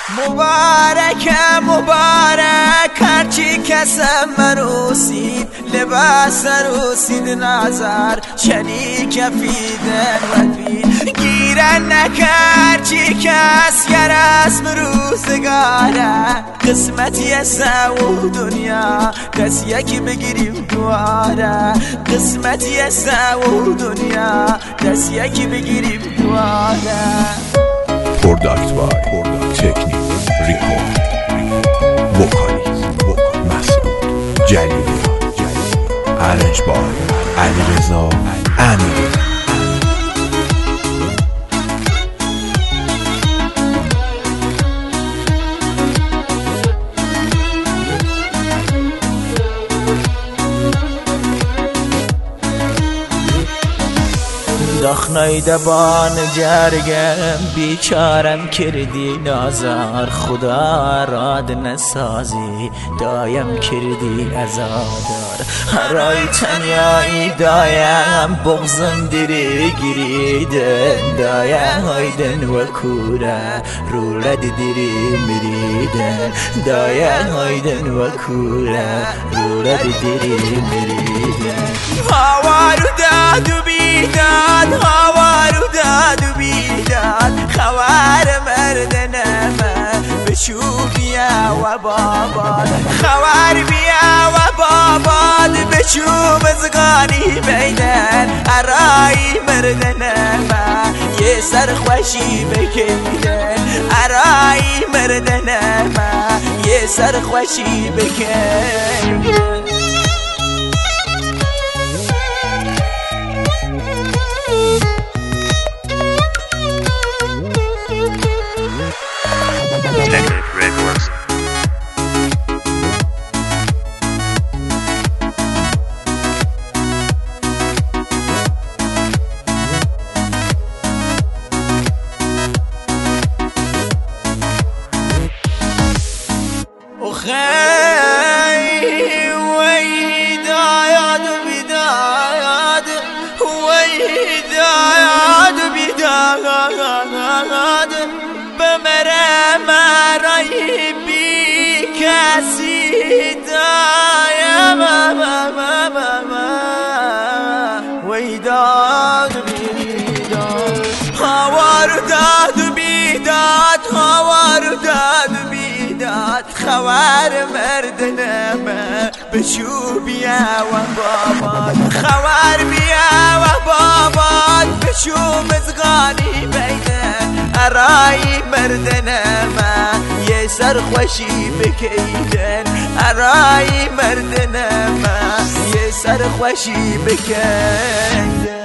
مبارک مبارک هرچی کسم منوسید لباس روسید نظر چنی کفیدن وفید گیرن نکر چی کس گر اسم روزگاره قسمتی سو دنیا دست یکی بگیریم دواره قسمتی سو دنیا دست یکی بگیریم دواره پروداکت بای تکنیک ریکورد وکالیز مسعود جلیلی ارنج بای علیرضا امیری دخنای دبان جرگم بیچارم کردی نازار خدا راد نسازی دایم کردی ازادار هرای تنیایی دایم بغزم دیری گریدن دایم هایدن و کوره رولد دیری مریدن دایم هایدن و کوره رولد دیری مریدن هاوارو دادو بیداد هاوارو دادو بیداد خوار مردنمه بشو بیا و باباد خوار بیا و باباد بشو مزگانی بیدن ارای مردنمه یه سر خوشی بکیدن ارای مردنمه یه سر خوشی بکیدن بمرم رای بی کسی دایم ویداد بیداد هاوار داد بیداد هاوار داد بیداد خوار مردنمه بشو بیا و باباد خوار بیا و باباد بشو مزگانی بیدن ارای مردنمه یه سر خوشی بکیدن ارای مردنمه یه سر خوشی بکیدن